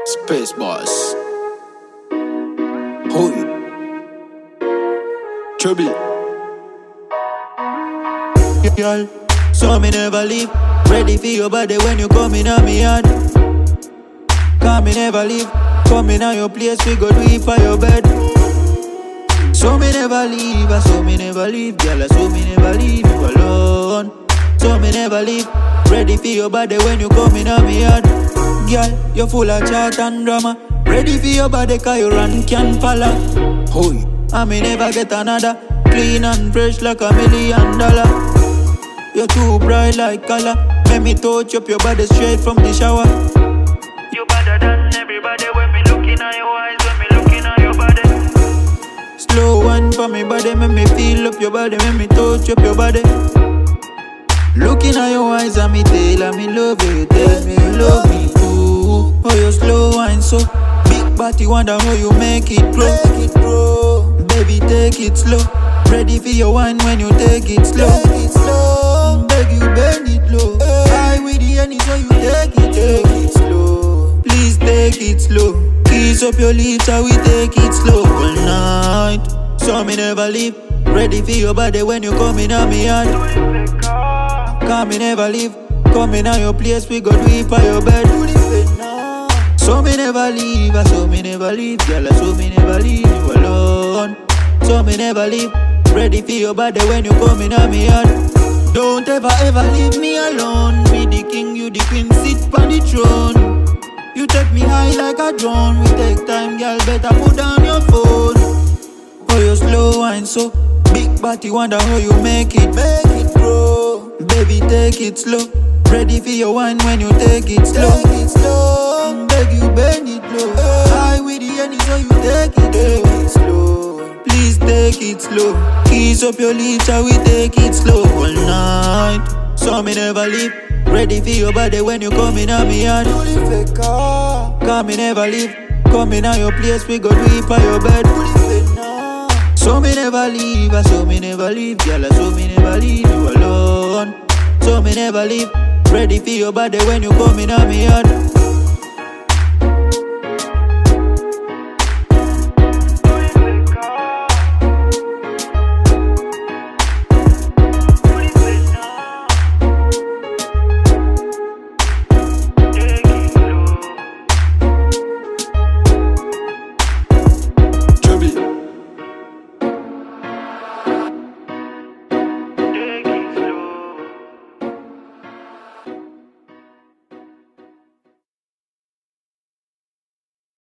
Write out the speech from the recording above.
Space Boss. Hold it. Trouble. Girl, so me never leave. Ready for your body when you come in on me yard. Cause me never leave. Come in on your place, we go do it for your bed. So me never leave, so me never leave. Girl, so me never leave you alone. So me never leave. Ready for your body when you come in on me yard. Girl, you full of chat and drama. Ready for your body cause you run can follow. Hoy. And me never get another. Clean and fresh like $1 million. You're too bright like color. Make me touch up your body straight from the shower. You better than everybody when me looking at your eyes, when me looking at your body. Slow wine for me body, make me feel up your body, make me touch up your body. Looking at your eyes and me tell me love you, tell me you love me too. Oh, you slow wine so big body, wonder how you make it grow. Baby, take it slow. Ready for your wine when you take it slow. Beg you bend it low. I with the honey so you take it slow. Please take it slow. Kiss up your lips and we take it slow all night. So me never leave. Ready for your body when you come in on me yard. Cause me never leave. Come in on your place, we go do it for your bed. So me never leave, so me never leave. Girl, so me never leave you alone. So me never leave. Ready for your body when you come in on me yard. Don't ever leave me alone. Be the king, you the queen, sit on the throne. You take me high like a drone. We take time, girl, better put down your phone. Oh, you slow wine so big body, wonder how you make it grow. Baby, take it slow. Ready for your wine when you take it slow. Beg you bend it low. I with the honey so you take it slow. Please take it slow. Kiss up your lips and we take it slow all night. So me never leave. Ready for your body when you come in on me yard. Cause me never leave. Come in on your place, we go do it for your bed. So me never leave, so me never leave. Girl, so me never leave you alone. So me never leave. Ready for your body when you come in on me yard.